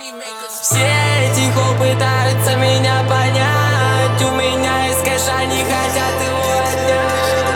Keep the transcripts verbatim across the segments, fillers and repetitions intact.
Все эти хо пытаются меня понять. У меня есть кэш, они хотят его отнять.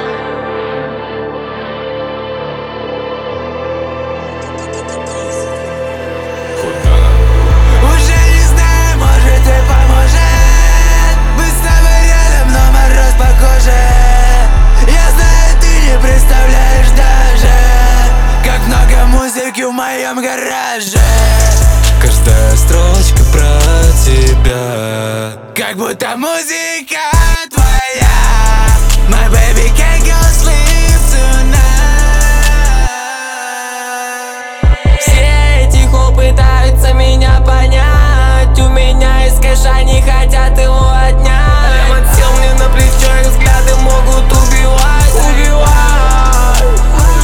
Уже не знаю, может ты поможет. Мы с тобой рядом, но мороз по коже. Я знаю, ты не представляешь даже, как много музыки в моем гараже. Каждая строчка про тебя, как будто музыка твоя. My baby can't go sleep tonight. Все эти хо пытаются меня понять. У меня есть кэш, они хотят его отнять. Прямо сел мне на плечо, их взгляды могут убивать. Убивать.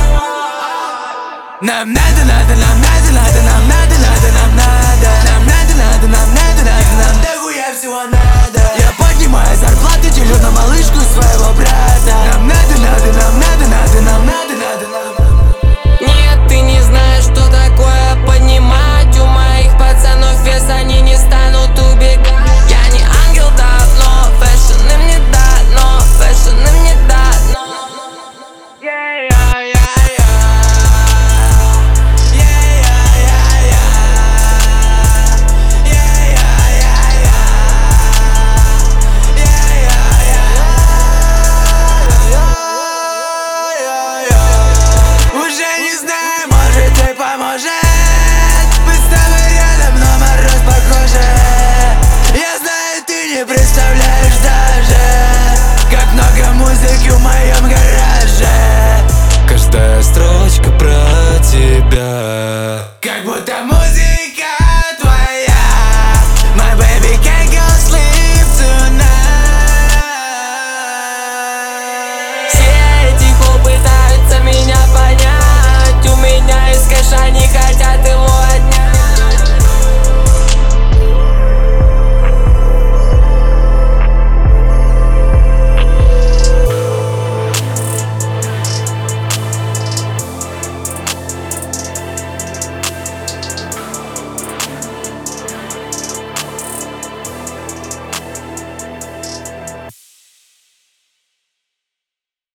Нам надо, надо, нам надо, надо, нам надо, надо, нам надо. Нам надо, надо, нам надо, надо, нам дохуя всего надо. Я поднимаю зарплату, делю на малышку своего брата. Нам надо, надо, нам надо, надо, нам надо, надо, нам. Нет, ты не знаешь, что такое поднимать. У моих пацанов вес, они не станут убегать. Я не ангел давно, фэшн им не дано, фэшн им не дано. Yeah, yeah, yeah. Представляешь даже, как много музыки в моем гараже. Каждая строчка про тебя, как будто музыка твоя. My baby can't go sleep tonight. Все эти хо пытаются меня понять. У меня есть кэш, они хотят его